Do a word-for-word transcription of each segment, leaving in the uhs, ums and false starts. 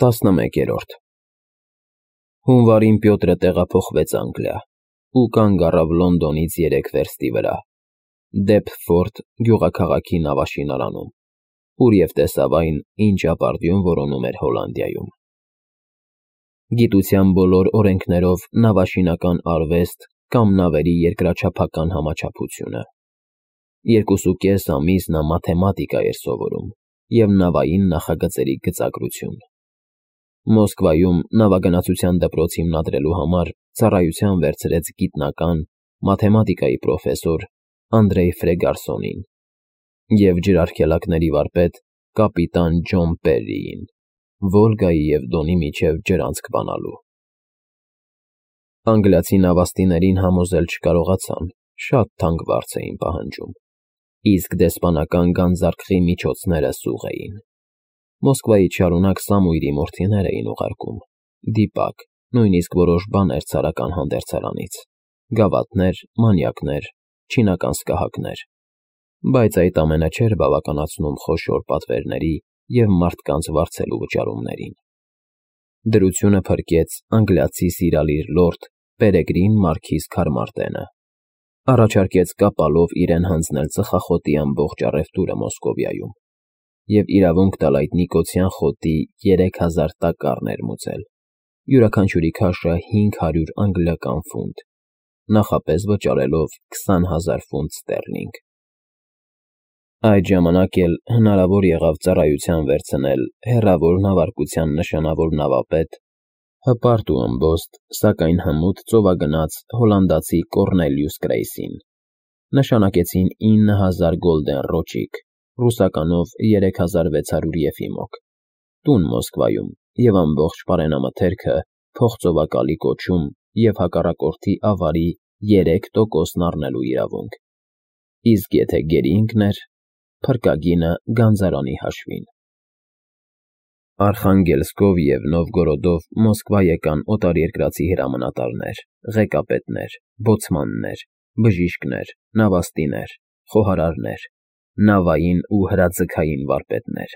տասնմեկերորդ Հունվարին Պյոտրը տեղափոխվեց Անգլիա ու կանգ առավ Լոնդոնից երեք վերստի վրա, Դեպտֆորդ գյուղաքաղաքի նավաշինարանում, ուր և տեսավ այն, ինչ ապարդյուն որոնում էր Հոլանդիայում։ Գիտության բոլոր օրենքներով նավաշինական արվեստ կամ նավերի երկրաչափական համաչափությունը։ Երկուսուկես ամիս նա մաթեմատիկա էր սովորում և նավային նախագծերի գծագրություն։ Մոսկվայում նավագնացության դպրոց հիմնադրելու համար ծառայության վերցրեց գիտնական, մաթեմատիկայի պրոֆեսոր Անդրեյ Ֆրեգարսոնին և ջրարգելակների վարպետ կապիտան Ջոն Պերրիին, Վոլգայի և Դոնի միջև ջրանցք բանալու։ Անգլիացի նավաստիներին համոզել չկարողացան, շատ թանկ վարձ էին պահանջում, իսկ դեսպանական գանձարկղի միջոցները սուղ էին։ Մոսկվայից շարունակ Սամուիրի մորթիներ էին ուղարկում, դիպակ, նույնիսկ որոշ բաներ ցարական հանդերձարանից, գավաթներ, մանյակներ, չինական սկահակներ, բայց այդ ամենը չէր բավականացնում խոշոր պատվերների և մարդկանց վարձելու վճարումներին։ Դրությունը փրկեց անգլիացի սիրալիր լորդ Պերեգրին Մարքիզ Քարմարտենը, առաջարկեց կապալով իրեն հանձնել ծխախոտի ամբողջ առևտուրը Մոսկովիայում և իրավունք տալ այդ նիկոցյան խոտի երեք հազար տակառ ներմուծել, յուրաքանչյուրի քաշը հինգ հարյուր անգլիական ֆունտ, նախապես վճարելով քսան հազար ֆունտ ստեռլինգ։ Այդ ժամանակ էլ հնարավոր եղավ ծառայության վերցնել հեռավոր նավարկության նշանավոր նավապետ, հպարտ ու ըմբոստ, սակայն հմուտ ծովագնաց հոլանդացի Կոռնելիուս Կրեյսին։ Նշանակեցին ինը հազար գոլդեն ռոճիկ, ռուսականով երեք հազար վեց հարյուր եֆիմոկ, տուն Մոսկվայում և ամբողջ պարենամթերքը փոխծովակալի կոչում և հակառակորդի ավարի երեք տոկոսն առնելու իրավունք, իսկ եթե գերի ընկներ, փրկագինը գանձարանի հաշվին։ Արխանգելսկով և Նովգորոդով Մոսկվա եկան օտարերկրացի հրամանատարներ, ղեկապետներ, բոցմաններ, բժիշկներ, նավաստիներ, խոհարարներ, նավային ու հրաձգային վարպետներ։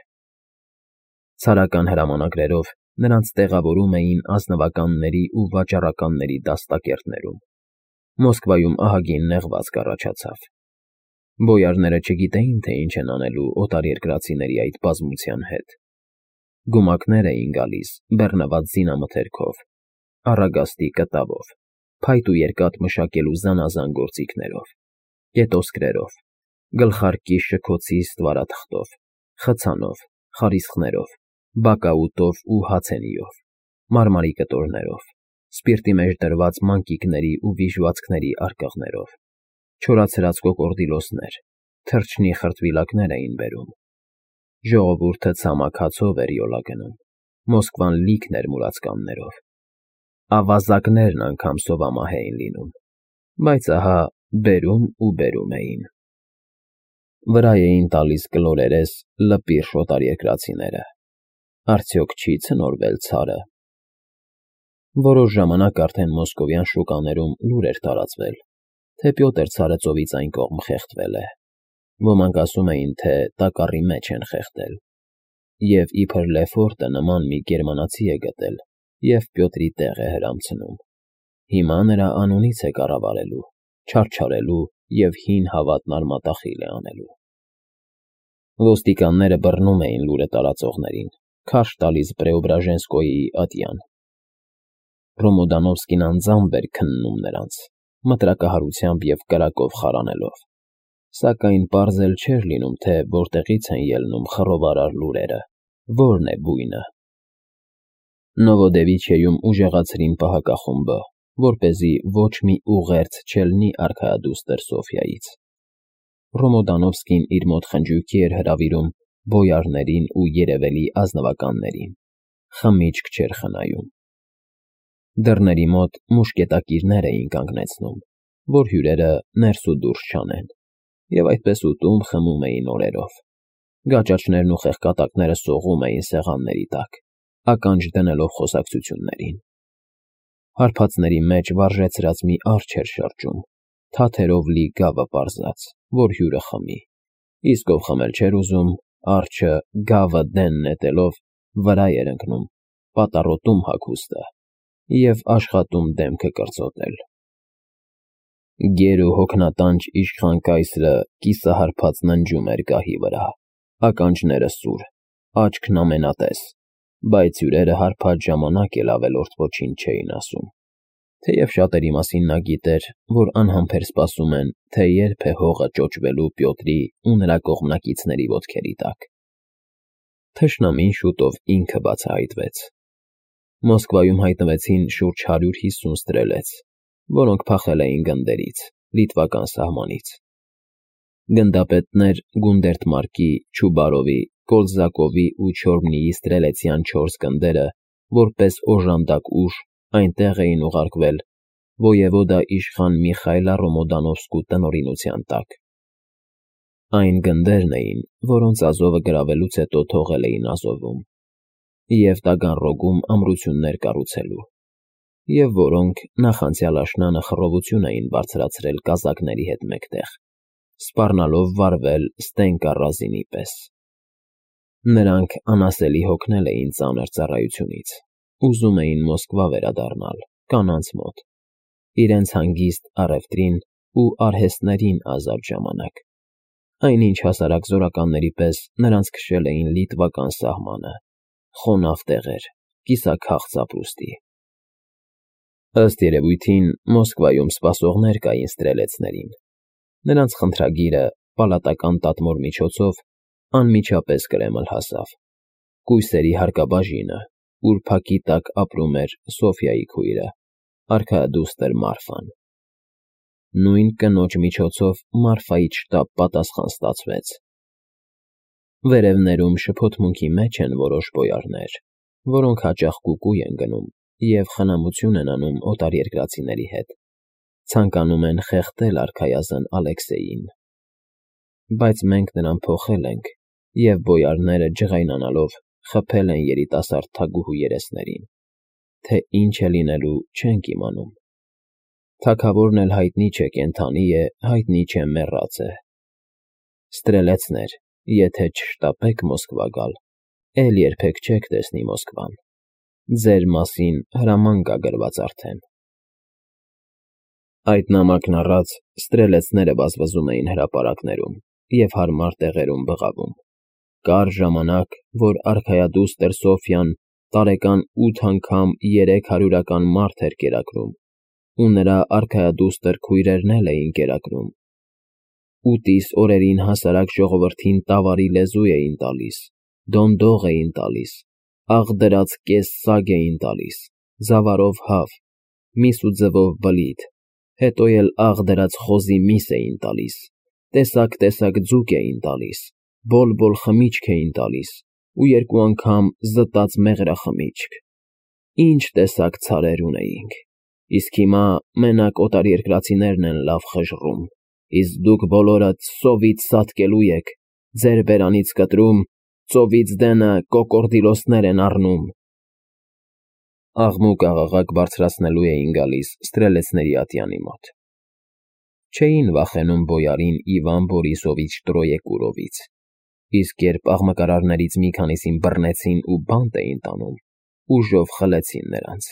Ցարական հրամանագրերով նրանց տեղավորում էին ազնվականների ու վաճառականների դաստակերտներում։ Մոսկվայում ահագին նեղվածք առաջացավ։ Բոյարները չգիտեին, թե ինչ են անելու օտարերկրացիների այդ բազմության հետ։ Գումակներ էին գալիս բեռնված զինամթերքով, առագաստի կտավով, փայտ ու երկաթ մշակելու զանազան գործիքներով, կետոսկրերով, գլխարկի շքոցի ստվարաթղթով, խցանով, խարիսխներով, բակաուտով ու հացենիով, մարմարի կտորներով, սպիրտի մեջ դրված մանկիկների ու վիժվածքների արկղներով, չորացրած կոկորդիլոսներ, թռչնի խրտվիլակներ էին բերում։ Ժողովուրդը ցամաք հացով էր յոլա գնում, Մոսկվան լիքն էր մուրացկաններով։ Ավազակներն անգամ սովամահ էին լինում, բայց ահա բերում ու բերում էին։ Վրա էին տալիս կլորերես, լպիրշ օտարերկրացիները։ Արդյոք չի ցնորվել ցարը։ Որոշ ժամանակ արդեն մոսկովյան շուկաներում լուր էր տարածվել, թե Պյոտր ցարը ծովից այն կողմ խեղդվել է։ Ոմանք ասում էին, թե տակառի մեջ են խեղդել, և իբր Լեֆորտը նման մի գերմանացի է գտել և Պյոտրի տեղ է հրամցնում։ Հիմա նրա անունից է կառավարելու, չարչարելու և հին հավատն արմատախիլ է անելու։ Ոստիկանները բռնում էին լուրը տարածողներին, քարշ տալիս Պրեոբրաժենսկոյի ատյան։ Ռոմոդանովսկին անձամբ էր քննում նրանց, մտրակահարությամբ և կրակով խարանելով, սակայն պարզ էլ չէր լինում, թե որտեղից են ելնում խռովարար լուրերը, որն է բույնը։ Նովոդևիչեում ուժեղացրին պահակախումբը, որպեսզի ոչ մի ուղերձ չելնի արքայադուստր Սոֆիայից։ Ռոմոդանովսկին իր մոտ խնջույքի էր հրավիրում բոյարներին ու երևելի ազնվականներին, խմիչք չէր խնայում։ Դռների մոտ մուշկետակիրներ էին կանգնեցնում, որ հյուրերը ներս ու դուրս չանեն, և այդպես ուտում խմում էին օրերով։ Գաճաճներն ու խեղկատակները սողում էին սեղանների տակ, ականջ դնելով խոսակցություններին։ Հարբածների մեջ վարժեցրած մի արջ էր շրջում, թաթերով լի գավը պարզած, որ հյուրը խմի, իսկ ով խմել չէր ուզում, արջը, գավը դեն նետելով, վրա էր ընկնում պատառոտում հագուստը և աշխատում դեմքը կրծոտել։ Գեր ու հոգնատանջ իշխան կայսրը կիսահարբած ննջում էր գահի վրա, ականջները սուր, աչքն ամենատես, բայց հյուրերը հարբած ժամանակ էլ ավելորդ ոչինչ չէին ասում, թեև շատերի մասին նա գիտեր, որ անհամբեր սպասում են, թե երբ է հողը ճոճվելու Պյոտրի ու նրա կողմնակիցների ոտքերի տակ։ Թշնամին շուտով ինքը բացահայտվեց։ Մոսկվայում հայտնվեցին շուրջ հարյուր հիսուն ստրելեց, որոնք փախել էին գնդերից, լիտվական սահմանից։ Գնդապետներ Գունդերտմարկի, Չուբարովի, Կոլզակովի ու Չորբնիի ստրելեցյան չորս գնդերը, որպես օժանդակ ուժ, այնտեղ էին ուղարկվել վոյևոդա իշխան Միխայիլ Ռոմոդանովսկու տնօրինության տակ։ Այն գնդերն էին, որոնց Ազովը գրավելուց հետո թողել էին Ազովում և Տագանրոգում ամրություններ կառուցելու, և որոնք նախանցյալ աշնանը խռովություն էին բարձրացրել կազակների հետ մեկտեղ, սպառնալով վարվել Ստենկա Ռազինի պես։ Նրանք անասելի հոգնել էին ծանր ծառայությունից, ուզում էին Մոսկվա վերադառնալ, կանանց մոտ, իրենց հանգիստ առևտրին ու արհեստներին ազատ ժամանակ, այնինչ հասարակ զորականների պես նրանց քշել էին լիտվական սահմանը, խոնավ տեղեր, կիսաքաղց ապրուստի։ Ըստ երևույթին Մոսկվայում սպասողներ կային ստրելեցներին, նրանց խնդրագիրը պալատական տատմոր միջոցով անմիջապես Կրեմլ հասավ, կույսերի հարկաբաժինը, ուր փակի տակ ապրում էր Սոֆյայի քույրը, արքայադուստր Մարֆան։ Նույն կնոջ միջոցով Մարֆայից շտապ պատասխան ստացվեց։ Վերևներում շփոթմունքի մեջ են որոշ բոյարներ, որոնք հաճախ կուկու են գնում և խնամություն են անում օտարերկրացիների հետ, ցանկանում են խեղդել արքայազն Ալեքսեյին։ Բայց մենք նրան փոխել ենք, և բոյարները ջղայնանալով խփել են երիտասարդ թագուհու երեսներին, թե ինչ է լինելու չենք իմանում։ Թագավորն էլ հայտնի չէ կենդանի է, հայտնի չէ մեռած է։ Ստրելեցներ, եթե չշտապեք Մոսկվա գալ, էլ երբեք չեք տեսնի Մոսկվան, ձեր մասին հրաման կա գրված արդեն։ Այդ նամակն առած ստրելեցները վազվզում էին հրապարակներում և հարմար տեղերում բղավում։ Կար ժամանակ, որ արքայադուստր Սոֆյան տարեկան ութ անգամ երեք հարյուրական մարդ էր կերակրում, ու նրա արքայադուստր քույրերն էլ էին կերակրում։ Ուտիս օրերին հասարակ ժողովրդին տավարի լեզու էին տալիս, դոնդող էին տալիս, աղդրած կես սագ էին տալիս, զավարով հավ, միս ու ձվով բլիթ, հետո էլ աղդրած խոզի միս էին տալիս, տեսակ֊տեսակ ձուկ էին տալիս, բոլ֊բոլ խմիչք էին տալիս ու երկու անգամ զտած մեղրախմիչք։ Ինչ տեսակ ցարեր ունեինք, իսկ հիմա մենակ օտարերկրացիներն են լավ խժռում, իսկ դուք բոլորդ սովից սատկելու եք, ձեր բերանից կտրում, ծովից դենը կոկորդիլոսներ են առնում։ Աղմուկ-աղաղակ բարձրացնելու էին գալիս ստրելեցների ատյանի մոտ։ Չէին վախենում բոյարին Իվան Բորիսովիչ Տրոեկուրովից, իսկ երբ աղմկարարներից մի քանիսին բռնեցին ու բանտ էին տանում, ուժով խլեցին նրանց։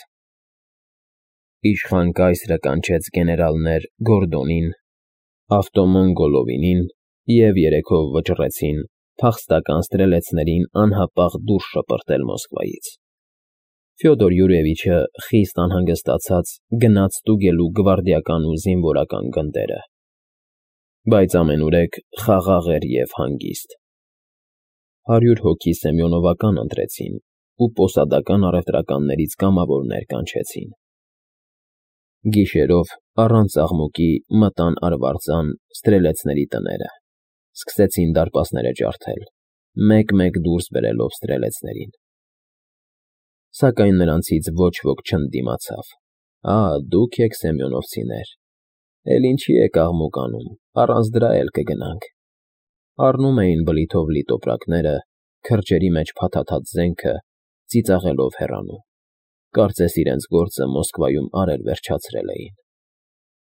Իշխան կայսրը կանչեց գեներալներ Գորդոնին, Ավտոմոն Գոլովինին և երեքով վճռեցին փախստական ստրելեցներին անհապաղ դուրս շպրտել Մոսկվայից։ Ֆյոդոր Յուրիևիչը խիստ անհանգստացած գնաց ստուգելու գվարդիական ու զինվորական գնդերը։ Բայց ամենուրեք խաղաղ էր և հանգիստ։ Հարյուր հոգի Սեմյոնովական ընտրեցին ու պոսադական առևտրականներից կամավորներ կանչեցին։ Գիշերով առանց աղմուկի մտան արվարձան ստրելեցների տները, սկսեցին դարպասները ջարդել, մեկ֊մեկ դուրս բերելով ստրելեցներին։ Սակայն նրանցից ոչ ոք չընդդիմացավ։ Ա, դուք եք սեմյոնովցիներ, էլ ինչի եք աղմուկ անում, առանց դրա էլ կգնանք։ Առնում էին բլիթով լի տոպրակները, քրջերի մեջ փաթաթած զենքը, ծիծաղելով հեռանում, կարծես իրենց գործը Մոսկվայում արել վերջացրել էին։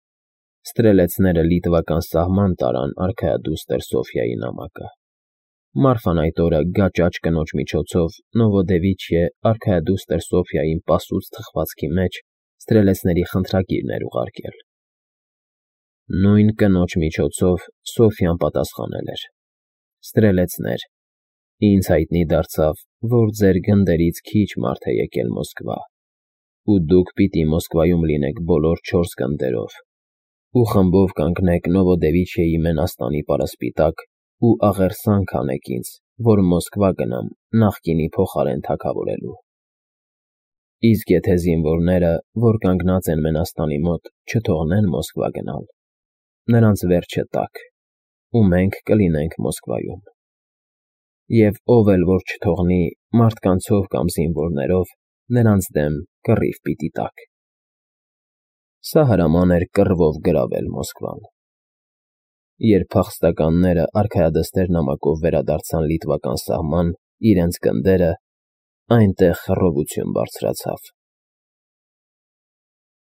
Ստրելեցները լիտվական սահման տարան արքայադուստր Սոֆյայի նամակը։ Մարֆան այդ օրը գաճաճ կնոջ միջոցով Նովոդևիչյե արքայադուստր Սոֆյային պասուց թխվածքի մեջ ստրելեցների խնդրագիրն էր ուղարկել։ Նույն կնոջ միջոցով Սոֆյան պատասխանել էր. «Ստրելեցներ, ինձ հայտնի դարձավ, որ ձեր գնդերից քիչ մարդ է եկել Մոսկվա, ու դուք պիտի Մոսկվայում լինեք բոլոր չորս գնդերով, ու խմբով կանգնեք Նովոդևիչյեի մենաստանի պարսպի տակ ու աղերսանք անեք ինձ, որ Մոսկվա գնամ նախկինի փոխարեն թագավորելու։ Իսկ եթե զինվորները, որ կանգնած են մենաստանի մոտ, չթողնեն Մոսկվա գնալ, նրանց վերջը տաք, ու մենք կլինենք Մոսկվայում։ Եվ ով էլ որ չթողնի մարդկանցով կամ զինվորներով, նրանց դեմ կռիվ պիտի տաք»։ Սա հրաման էր կռվով գրավել Մոսկվան։ Երբ փախստականները արքայադստեր նամակով վերադարձան լիտվական սահման իրենց գնդերը, այնտեղ խռովություն բարձրացավ։